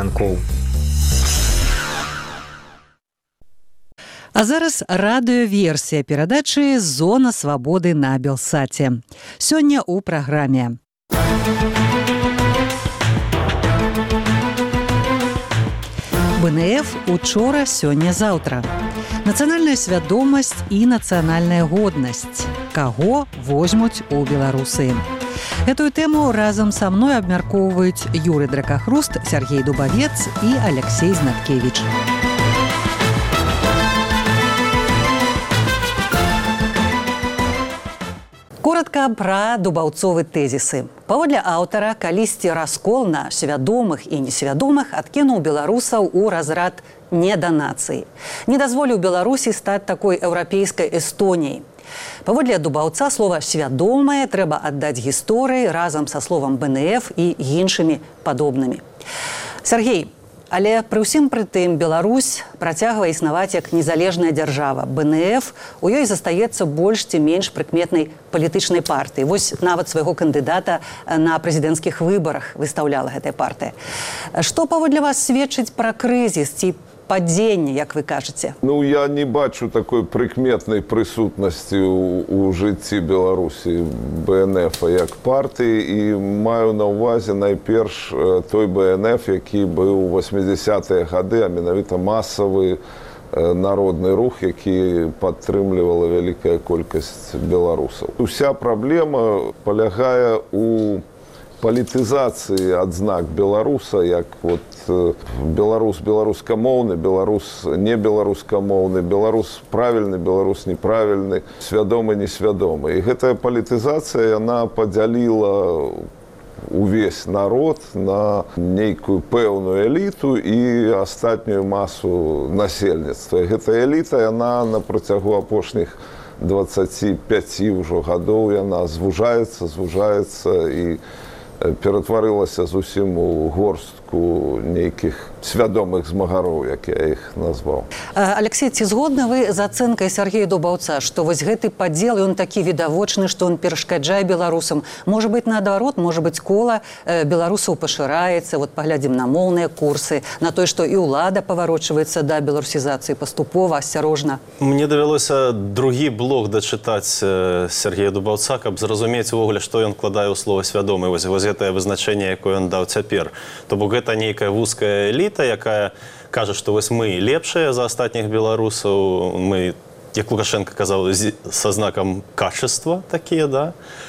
ранкоў. А зараз радыёверсія перадачы «Зона свабоды» на Белсаце. Сёння ў праграме. БНФ учора, сёння, заўтра. Нацыянальная свядомасць і нацыянальная годнасць. Каго возьмуць у беларусы? Гэтую тэму разам са мной абмяркоўваюць Юрый Дракахруст, Сергей Дубавец і Алексей Знаткевич. Коротка пра дубаўцовы тэзісы. Паводле аўтара, калісьці раскол на свядомых і несвядомых адкінуў беларусаў у разрад неданацыі. Не дазволіў Беларусі стаць такой еўрапейскай Эстоніяй. Паводле дубаўца слова «свядомае» трэба аддаць гісторыі разам са словам БНФ і іншымі падобнымі. Сергей, але пры ўсім пры тым Беларусь працягвае існаваць як незалежная дзяржава. БНФ у ёй застаецца больш ці менш прыкметнай палітычнай партыі. Вось нават свайго кандыдата на прэзідэнцкіх выбарах выстаўляла гэтая партыя. Што паводле вас сведчыць пра крызіс ці падзенне, як вы кажаце? Я не бачу такой прыкметнай прысутнасці ў жыцці Беларусі БНФ як партыі і маю на ўвазе найперш той БНФ, які быў у 80-е гады, а менавіта масавы народны рух, які падтрымлівала вялікая колькасць беларусаў. Уся праблема палягае у палітызацыі адзнак беларуса, як беларус беларускамоўны, беларус не беларускамоўны, беларус правільны, беларус неправільны, свядомы, несвядомы. І гэтая палітызацыя, яна падзяліла увесь народ на нейкую пэўную эліту і астатнюю масу насельніцтва. І гэтая эліта, яна на працягу апошніх 25 ўжо гадоў, яна звужаецца і ператварылася зусім у горстку нейкіх свядомых змагароў, як я іх назваў. Алексей, ці згодны вы з ацэнкай Сергея Дубаўца, што вось гэты падзел, ён такі відавочны, што ён перашкаджае беларусам? Можа быць, наадварот, можа быць, кола беларусаў пашыраецца, паглядзім на моўныя курсы, на тое, што і ўлада паварочваецца да беларусізацыі паступова, асцярожна. Мне давялося другі блок дачытаць Сергея Дубаўца, каб зразумець увогуле, што ён вкладае ў слова «свядомы». Вось гэтае вызначэнне, якое ён даў цяпер. То бок гэта нейкая вузкая эліта, якая кажа, што вось мы лепшыя за астатніх беларусаў, мы, як Лукашенко казаў, са знакам качества такія, да?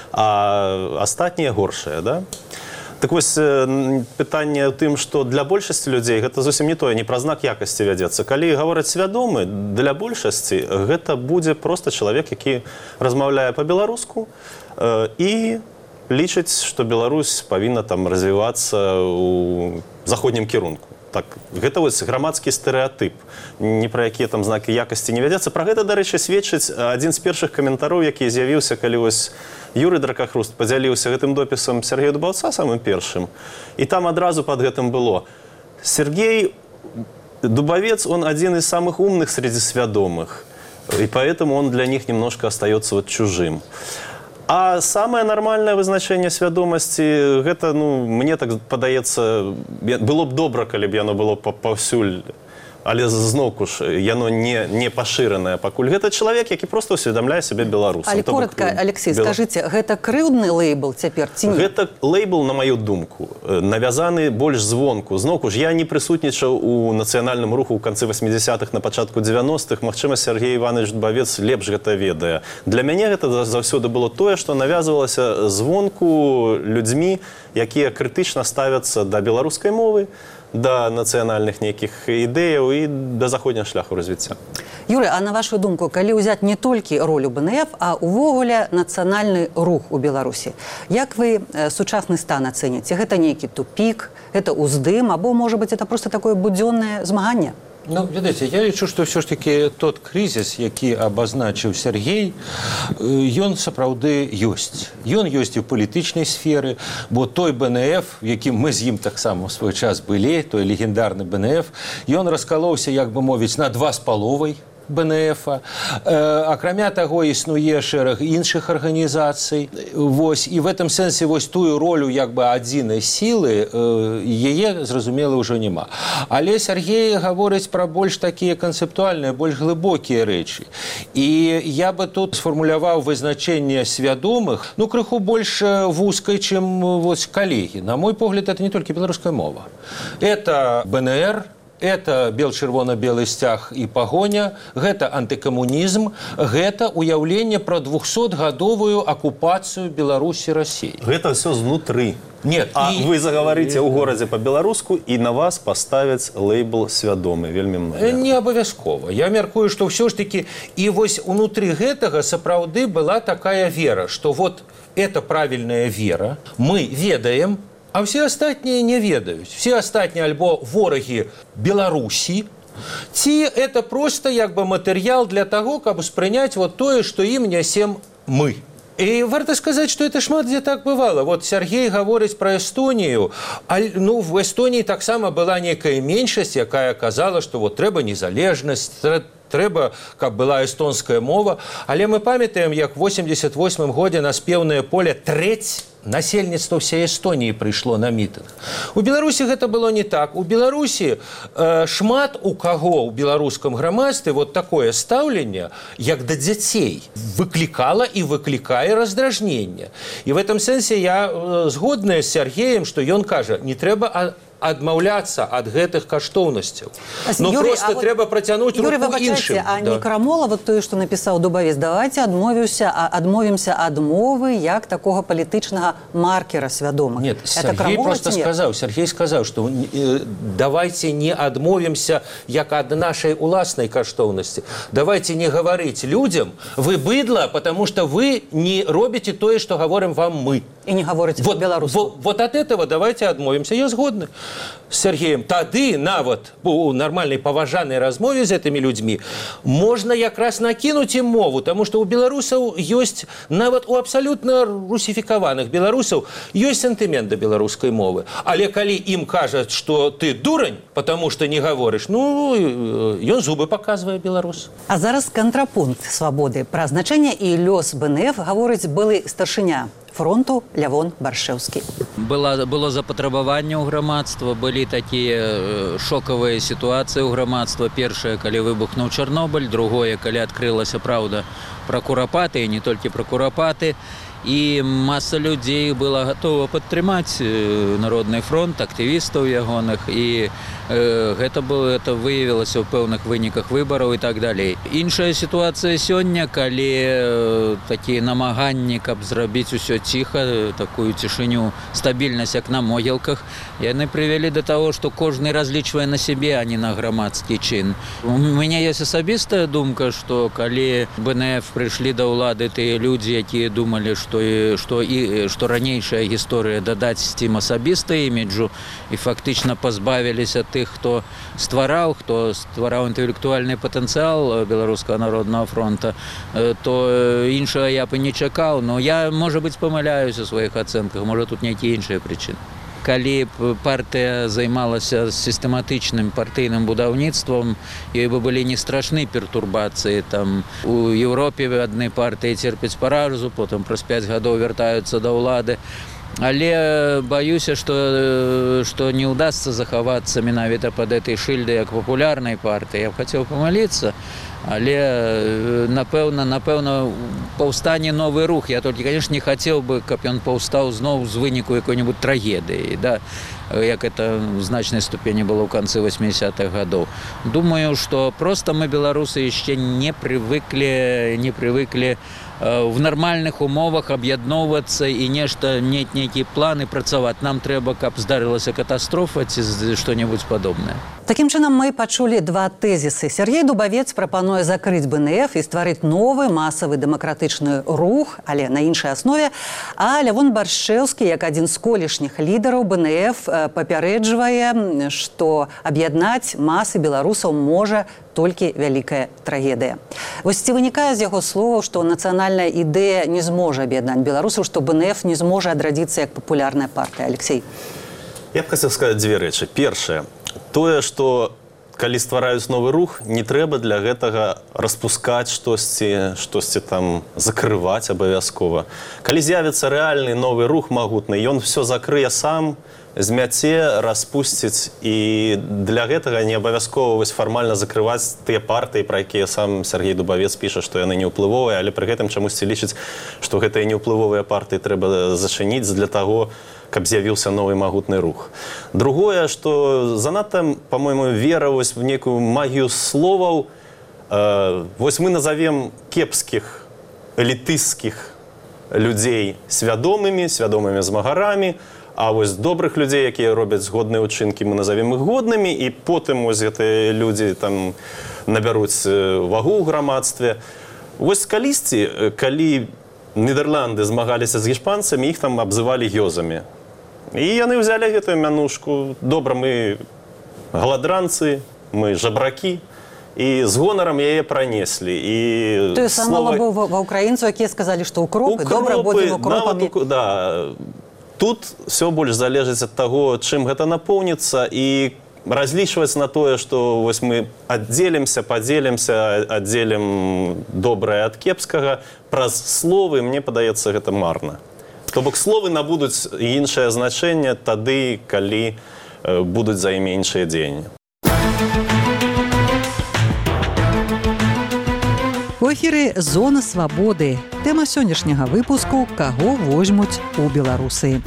А астатнія горшыя, да? Так вось, пытанне ў тым, што для большасці людзей гэта зусім не тое, не пра знак якасці вядзецца. Калі гавораць свядомы, для большасці гэта будзе проста чалавек, які размаўляе па-беларуску і лічыць, што Беларусь павінна там развівацца ў заходнім кірунку. Так, гэта вось грамадскі стэрэатып, ні пра якія там знакі якасці не вядзецца. Пра гэта, дарэчы, сведчыць адзін з першых каментароў, які з'явіўся, калі вось Юрый Дракахруст падзяліўся гэтым допісам Сергея Дубаўца самым першым. І там адразу пад гэтым было: Сергей Дубавец, он один из самых умных среди свядомых, и поэтому он для них немножко остается чужим. А самае нармальнае вызначэнне свядомасці, гэта, мне так падаецца, было б добра, калі б яно было паўсюль, але зноўку ж яно не пашыранае пакуль. Гэта чалавек, які проста ўсведамляе сябе беларусам. Але коротка, Алексей, скажыце, гэта крыўдны лейбл цяпер ці не? Гэта лейбл, на маю думку, навязаны больш звонку. Зноўку ж, я не прысутнічаў у нацыянальным руху ў канцы 80-х, на пачатку 90-х. Магчыма, Сергей Іванович Дубавец лепш гэта ведае. Для мяне гэта заўсёды было тое, што навязвалася звонку людзьмі, якія крытычна ставяцца да беларускай мовы, да нацыянальных нейкіх ідэяў і да заходняга шляху развіцця. Юрый, а на вашу думку, калі ўзяць не толькі ролю БНФ, а увогуле нацыянальны рух у Беларусі, як вы сучасны стан ацэніце? Гэта нейкі тупік, гэта ўздым, або, можа быць, это проста такое будзённае змаганне? Ведаеце, я лічу, што ўсё ж такі тот крызіс, які абазначыў Сергей, ён сапраўды ёсць. Ён ёсць і ў палітычнай сферы, бо той БНФ, якім мы з ім таксама ў свой час былі, той легендарны БНФ, ён раскалоўся, як бы мовіць, на два з паловай. БНФ. Акрамя таго, існуе шэраг іншых арганізацый. Вось, і в этом сэнсе вось тую ролю як бы адзінай сілы яе, зразумела, ўжо няма. Але Сергей гаворыць пра больш такія канцэптуальныя, больш глыбокія рэчы. І я бы тут сфармуляваў вызначэнне свядомых, ну, крыху больш вузкай, чым вось калегі. На мой погляд, это не толькі беларуская мова. Это БНР, это бел-чырвона-белы сцяг і пагоня, гэта антыкамунізм, гэта уяўленне пра 200-гадовую акупацыю Беларусі России. Гэта все знутры. Нет, а вы заговорите ў горадзе па-беларуску і на вас поставяць лейбл свядомы, вельмі много. Не абавязкова. Я мяркую, што ўсё ж таки і вось унутры гэтага сапраўды была такая вера, што вот это правильная вера, мы ведаем, а все астатнія не ведаюць. Все астатнія альбо ворагі Беларусі, ці это просто як бы матэрыял для таго, каб спрыняць вот тое, што ім нясем мы. І варта сказаць, што это шмат дзе так бывала. Вот Сергей гаворыць пра Эстонію. Ну, в Эстонії таксама была некая меншасць, якая казала, што вот трэба незалежнасць, трэба, каб была эстонская мова. Але мы памятаем, як в 88 годзе на спеўнае поле трэць насельніцтва ўсей Эстоніі прыйшло на мітынг. У Беларусі гэта было не так. У Беларусі шмат у каго ў беларускам грамадстве вот такое стаўленне, як да дзяцей, выклікала і выклікае раздражненне. І в этом сэнсе я згодная з Сергеем, што ён кажа, не трэба адмаўляцца ад гэтых каштоўнасцяў. Но просто трэба працянуць руку іншым. А не крамола, вот тое, што напісаў Дубавец, давайте адмовімся ад мовы як такога палітычнага маркера свядомых. Нет, Сергей просто сказаў, Сергей сказаў, што давайте не адмовімся як ад нашай уласнай каштоўнасці. Давайте не гаварыць людзям, вы быдла, потому что вы не робіце тое, што гаворым вам мы. И не говорите по-белорусски. Вот от этого давайте адмовимся. Я згодны с Сергеем. Тады нават у нормальной паважанай размове з этими людьми можно якраз накинуть им мову, потому что у беларусаў ёсць, нават у абсолютно русификаваных беларусаў ёсць сентымент да беларускай мовы. Але калі им кажат, что ты дурань, потому что не говоришь, ну, ён зубы показывае беларус. А зараз контрапункт свабоды. Пра значэнне і лёс БНФ гаворыць былы старшыня фронту Лявон Баршэўскі. Было запатрабаванне ў грамадства, былі такія шокавыя сітуацыі ў грамадства. Першае, калі выбухнуў Чарнобыль, другое, калі адкрылася праўда пра курапаты, і не толькі пра курапаты. І маса людзей была гатова падтрымаць Народны фронт, актывістаў ягоных, і гэта выявілася ў пэўных выніках выбараў і так далей. Іншая сітуацыя сёння, калі такія намаганні, каб зрабіць усё ціха, такую цішыню, стабільнасць, як на могілках, яны прывялі да таго, што кожны разлічвае на сябе, а не на грамадскі чын. У мяне ёсць асабістая думка, што калі БНФ прыйшлі да ўлады тыя людзі, якія думалі, што ранейшая гісторыя дадаць ім асабістае іміджу і фактычна пазбавіліся тых, хто ствараў інтэлектуальны патэнцыял Беларускага народнага фронта, то іншага я б не чакаў. Но я, можа быць, памыляюсь у сваіх ацэнках, можа, тут нейкія іншыя прычыны. Калі партыя займалася сістэматычным партыйным будаўніцтвам, ёй бы былі не страшны пертурбацыі. Там у Еўропе адны партыі церпяць паразу, потым праз 5 гадоў вяртаюцца да ўлады. Але баюся, што не ўдасца захавацца менавіта пад этой шыльдай як папулярнай партыі. Я б хацеў памыліцца, але, напэўна, паўстане новы рух. Я толькі, конечно, не хацеў бы, каб ён паўстаў зноў з выніку якой-небудзь трагедыі, да? Як это в значнай ступені было ў канцы 80-х гадоў. Думаю, што проста мы, беларусы, яшчэ не привыклі в нармальных умовах аб'ядноўвацца і нейкія планы працаваць. Нам трэба, каб здарылася катастрофа ці што-небудзь падобнае. Такім чынам, мы пачулі два тэзісы. Сергей Дубавец прапануе закрыць БНФ і стварыць новы масавы дэмакратычны рух, але на іншай аснове. А Лявон Баршэўскі, як адзін з колішніх лідараў БНФ, папярэджвае, што аб'яднаць масы беларусаў можа толькі вялікая трагедыя. Вось ці вынікае з яго словаў, што нацыянальная ідэя не зможа аб'яднаць беларусаў, што БНФ не зможа адрадзіцца як папулярная партыя. Алексей. Я б хацеў сказаць дзве рэчы. Першае, тое, што калі ствараюць новы рух, не трэба для гэтага распускаць штосьці там закрываць абавязкова. Калі з'явіцца рэальны новы рух магутны, ён все закрые сам, змяце, распусціць, і для гэтага не абавязкова фармальна закрываць тыя партыі, пра якія сам Сергей Дубавец піша, што яны неўплывовыя, але пры гэтым чамусьці лічыць, што гэтыя неўплывовыя партыі трэба зачыніць для таго, каб з'явіўся новы магутны рух. Другое, што занадта, па-мойму, вера в нейкую магію словаў. Вось мы назовем кепскіх, элітысцкіх людзей свядомымі змагарамі, а вось добрых людзей, якія робяць згодныя ўчынкі, мы назовем іх годнымі, і потым вось гэтыя людзі там набяруць вагу ў грамадстве. Вось калісьці, калі Нідерланды змагаліся з іспанцамі, іх там абзывалі гёзамі. І яны ўзялі гэтую мянушку. Добра, мы галадранцы, мы жабракі, і з гонарам яе пранеслі. Тое самае было ва ўкраінцаў, якія сказалі, што укропы, добра будзем укропамі. Да, тут все больш залежыць ад таго, чым гэта напоўніцца, і разлічваць на тое, што вось мы аддзелімся, падзелімся, аддзелім добрае ад кепскага, праз словы, мне падаецца, гэта марна. То бок словы набудуць іншае значэнне тады, калі будуць за імі іншыя дзеянні. У эфіры «Зона свабоды». Тэма сённяшняга выпуску – каго возьмуць у беларусы.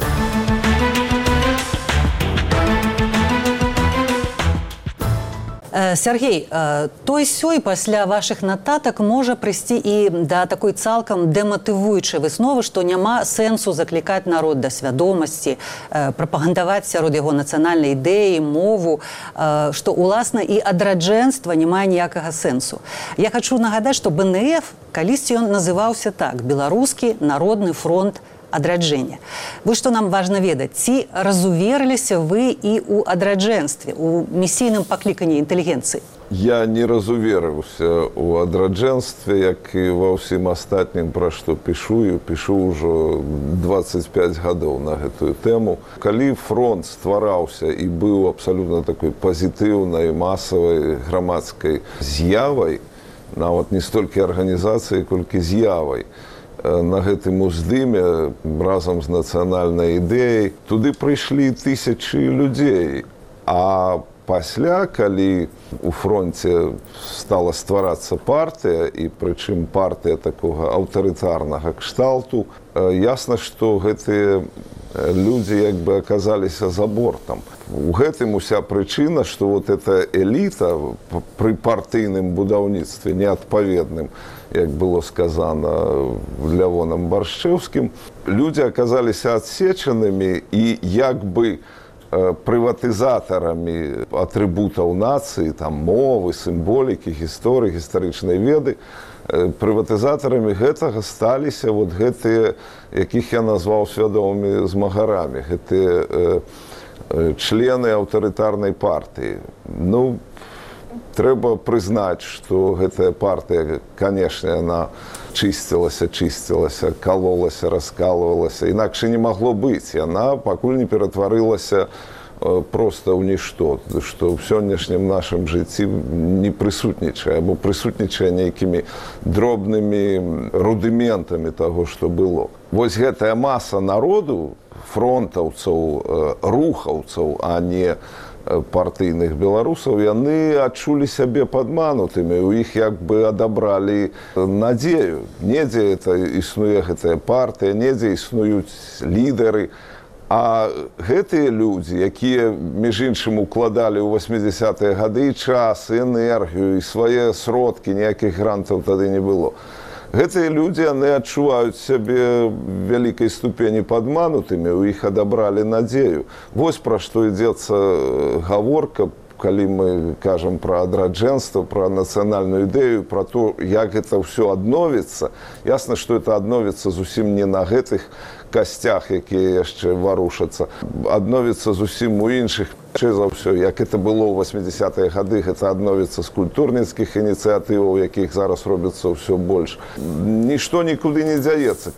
Сергей, той-сёй пасля вашых нататак можа прыйсці і да такой цалкам дэматывуючай высновы, што няма сэнсу заклікаць народ да свядомасці, прапагандаваць сярод яго нацыянальнай ідэі, мову, што, уласна, і адраджэнства не мае ніякага сэнсу. Я хачу нагадаць, што БНФ калісьці ён называўся так – Беларускі народны фронт адраджэння. Вось што нам важна ведаць, ці разуверыліся вы і ў адраджэнстве, у місійным пакліканні інтэлігенцыі? Я не разуверыўся ў адраджэнстве, як і ва ўсім астатнім, пра што пішу ўжо 25 гадоў на гэтую тэму. Калі фронт ствараўся і быў абсалютна такой пазітыўнай, масавай грамадскай з'явай, нават не столькі арганізацыяй, колькі з'явай, на гэтым уздыме разам з нацыянальнай ідэяй туды прыйшлі тысячы людзей. А пасля, калі у фронце стала стварацца партыя, і прычым партыя такога аўтарытарнага кшталту, ясна, што гэтыя людзі як бы аказаліся за бортам. У гэтым уся прычына, што вот эта эліта пры партыйным будаўніцтве неадпаведным, як было сказано Лявонам Баршчэўскім, людзі аказаліся адсечанымі і як бы прыватызатарамі атрыбутаў нацыі, там, мовы, сімволікі, гісторыі, гістарычнай веды, прыватызатарамі гэтага сталіся вот гэтыя, якіх я назваў свядомымі змагарамі, гэтыя члены аўтарытарнай партыі. Ну, трэба прызнаць, што гэтая партыя, канешне, яна чысцілася, калолася, раскалывалася. Інакш не магло быць. Яна пакуль не ператварылася проста ў нішто, што ў сённяшнім нашым жыцці не прысутнічае, або прысутнічае нейкімі дробнымі рудыментамі таго, што было. Вось гэтая маса народу, фронтаўцаў, рухаўцаў, а не партыйных беларусаў, яны адчулі сябе падманутымі, у іх як бы адабралі надзею. Недзе існуе гэтая партыя, недзе існуюць лідары, а гэтыя людзі, якія, між іншым, укладалі ў 80-е гады час, энергію і свае сродкі, ніякіх грантаў тады не было. Гэтыя людзі, яны адчуваюць сябе вялікай ступені падманутымі, у іх адабралі надзею. Вось пра што ідзецца гаворка, калі мы кажам пра адраджэнства, пра нацыянальную ідэю, пра то, як гэта ўсё адновіцца. Ясна, што это адновіцца зусім не на гэтых касцях, якія яшчэ варушацца. Адновіцца зусім у іншых. За ўсё, як это было ў 80-е гады, гэта адновіцца з культурніцкіх ініцыятываў, якіх зараз робіцца ўсё больш. Нішто нікуды не дзяецца.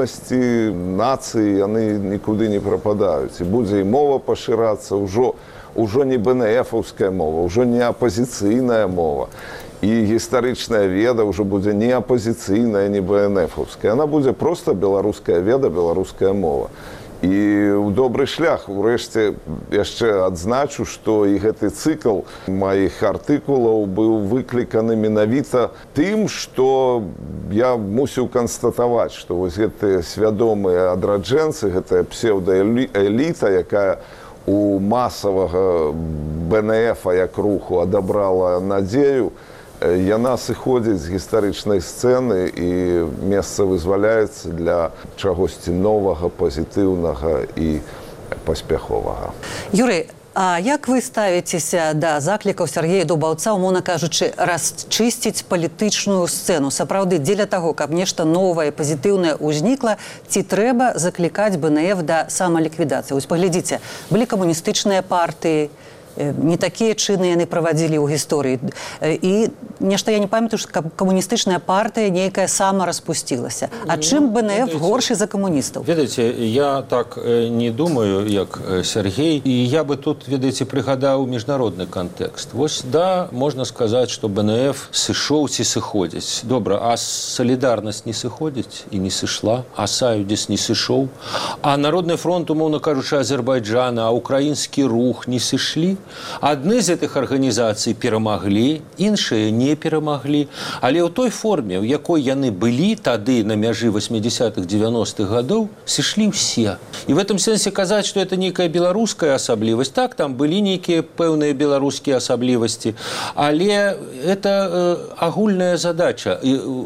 Каштоўнасці нацыі, яны нікуды не прападаюць. І будзе і мова пашырацца. Ужо ўжо не БНФаўская мова, ўжо не апазіцыйная мова. І гістарычная веда ўжо будзе не апазіцыйная, не БНФаўская. Яна будзе проста беларуская веда, беларуская мова. І ў добры шлях, урэшце, яшчэ адзначу, што і гэты цыкл маіх артыкулаў быў выкліканы менавіта тым, што я мусіў канстатаваць, што вось гэтыя свядомыя адраджэнцы, гэтая псеўдаэліта, якая у масавага БНФ-а як руху адабрала надзею, яна сыходзіць з гістарычнай сцэны і месца вызваляецца для чагосьці новага, пазітыўнага і паспяховага. Юрый, а як вы ставіцеся да заклікаў Сергея Дубаўца, умоўна кажучы, расчысціць палітычную сцэну? Сапраўды, дзеля таго, каб нешта новае, пазітыўнае ўзнікла, ці трэба заклікаць БНФ да самаліквідацыі? Вось паглядзіце, былі камуністычныя партыі, не такія чыны яны правадзілі ў гісторыі. І нешта я не памятаю, што камуністычная партыя нейкая сама распусцілася. А чым БНФ горшы за камуністаў? Ведаеце, я так не думаю, як Сергей. І я бы тут, ведаеце, прыгадаў міжнародны кантэкст. Вось, да, можна сказаць, што БНФ сышоў ці сыходзіць. Добра, а салідарнасць не сыходзіць і не сышла, а Саюдзіс не сышоў, а Народны фронт, умоўна кажучы, Азербайджана, а украінскі рух не сышлі. Адны з гэтых арганізацый перамаглі, іншыя не перамаглі, але ў той форме, у якой яны былі тады на мяжы 80-х, 90-х гадоў, сышлі ўсе. І в этом сэнсе казаць, што это нейкая беларуская асаблівасць, так, там былі нейкія пэўныя беларускія асаблівасці, але это агульная задача.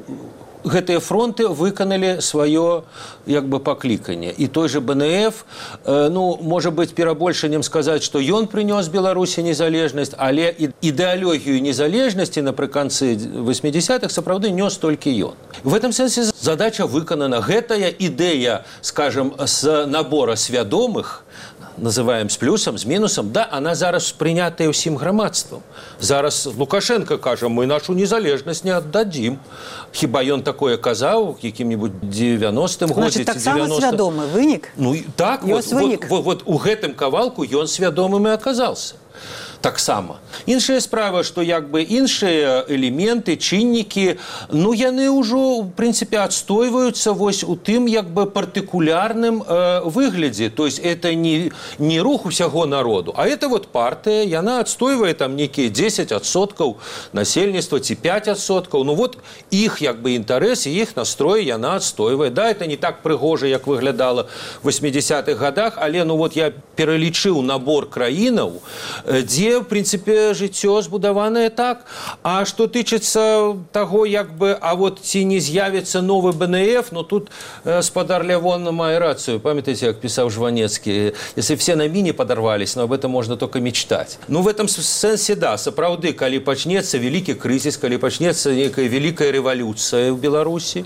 Гэтыя фронты выканалі сваё як бы пакліканне. І той же БНФ, ну, можа быць перабольшаннем сказаць, што ён прынёс Беларусі незалежнасць, але ідэалогію незалежнасці напрыканцы 80-х сапраўды нёс толькі ён. В этом сэнсе задача выканана. Гэтая ідэя, скажем, з набора свядомых, называем с плюсом, с минусом, да, она зараз прынятая ўсім грамадствам. Зараз Лукашенко кажа, мы нашу незалежнасць не аддадзім. Хіба ён такое казаў якім-нибудь 90-м годзе? Значит, таксама свядомы вынік? Ну, так, вот у гэтым кавалку ён свядомым і аказаўся. Таксама. Іншая справа, што як бы іншыя элементы, чыннікі, ну, яны ўжо, в прынцыпе, адстойваюцца вось у тым, як бы, партыкулярным выглядзе. То есть, это не рух усяго народу, а это вот партыя, яна адстойвае там некія 10% насельніцтва ці 5%. Ну, вот іх, як бы, інтарэс і іх настрой яна адстойвае. Да, это не так прыгожа, як выглядала в 80-х годах, але, ну, вот я пералічыў набор краінаў, дзе в прынцыпе, жыццё збудаванае так. А што тычыцца таго, як бы, а вот ці не з'явіцца новы БНФ, ну тут спадар Лявон мае рацыю. Памятаеце, як пісаў Жванецкі, если все на мине подорвались, но об этом можно только мечтать. Ну, в этом сэнсе, да, сапраўды, калі пачнецца вялікі крызіс, калі пачнецца нейкая вялікая рэвалюцыя ў Беларусі,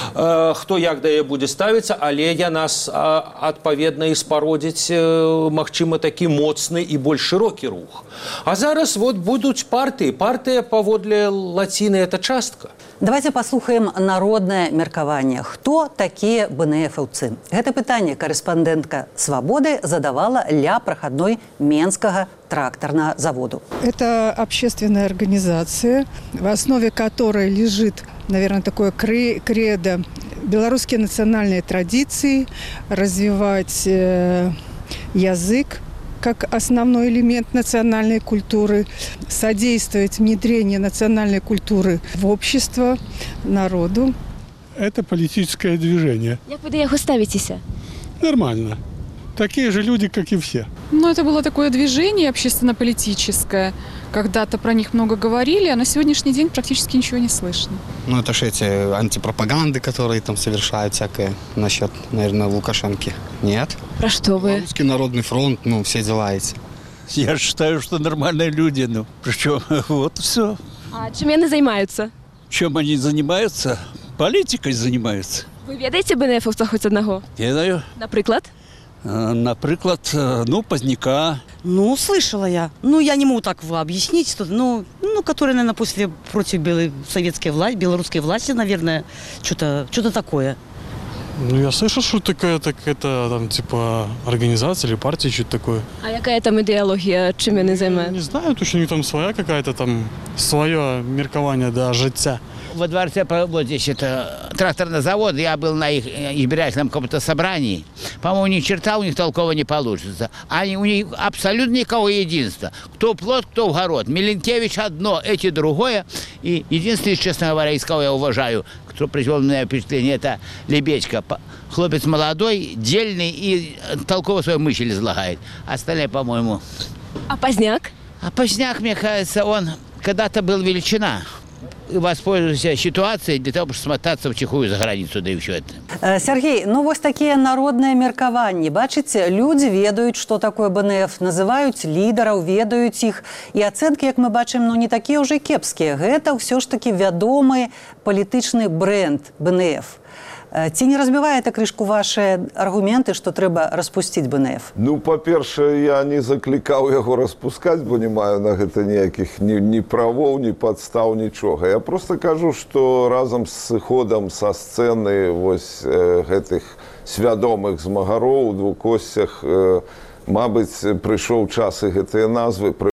хто як да яе будзе ставіцца, але яна адпаведна і спародзіць, магчыма, такі моцны і больш шырокі рух. А зараз вот будуць партыі. Партыя паводле лаціны – это частка. Давайте паслухаем народнае меркаванне. Хто такія БНФаўцы? Гэта пытанне корэспандэнтка «Свабоды» задавала ля прахадной Менскага тракторного заводу. Это общественная организация, в основе которой лежит, наверное, такое кредо белорусские национальные традиции, развивать язык как основной элемент национальной культуры, содействовать внедрению национальной культуры в общество, народу. Это политическое движение. Как вы до него ставитесь? Нормально. Такие же люди, как и все. Ну, это было такое движение общественно-политическое. Когда-то про них много говорили, а на сегодняшний день практически ничего не слышно. Ну, это же эти антипропаганды, которые там совершают всякое насчет, наверное, Лукашенки. Нет? Про что вы? Русский народный фронт, ну, все дела эти. Я считаю, что нормальные люди, ну, причем вот все. А чем они занимаются? Чем они занимаются? Политикой занимаются. Вы ведаете БНФовца хоть одного? Ведаю. Наприклад? Наприклад, ну, Поздняка. Ну, слышала я. Ну, я не могу так объяснить, что, ну, которые, наверное, против советской власти, белорусской власти, наверное, что-то такое. Ну, я слышал, что это там, типа, организация или партия, что-то такое. А яка там ідеологія, чим вони займаються? Не знаю, точно у них там своя какая-то там, свое меркование до життя. Во дворце, вот здесь это тракторный завод, я был на их избирательном каком-то собрании. По-моему, ни черта у них толково не получится. У них абсолютно никакого единства. Кто плод, кто в город. Миленкевич одно, эти другое. И единственный, честно говоря, из кого я уважаю, кто произвел на меня впечатление, это Лебедько. Хлопец молодой, дельный и толково свою мысль излагает. Остальные, по-моему... А Поздняк? А Поздняк, мне кажется, он когда-то был величина. И воспользовался ситуацией для того, чтобы смотаться втихую за границу, да и все это. Сергей, ну вось такія народныя меркаванні. Бачыце, людзі ведаюць, што такое БНФ, называюць лідараў, ведаюць іх. І ацэнкі, як мы бачым, ну не такія ўжо кепскія. Гэта ўсё ж такі вядомы палітычны бренд БНФ. Ці не разбівае это крышку ваши аргументы, што трэба распусціць БНФ? Ну, па-першае, я не заклікаў яго распускаць, бо не маю на гэта ніякіх ні правоў, ні падстаў, нічога. Я просто кажу, што разам з сыходам са сцэны вось гэтых свядомых змагароў у двукосцях, мабыць, прыйшоў час і гэтыя назвы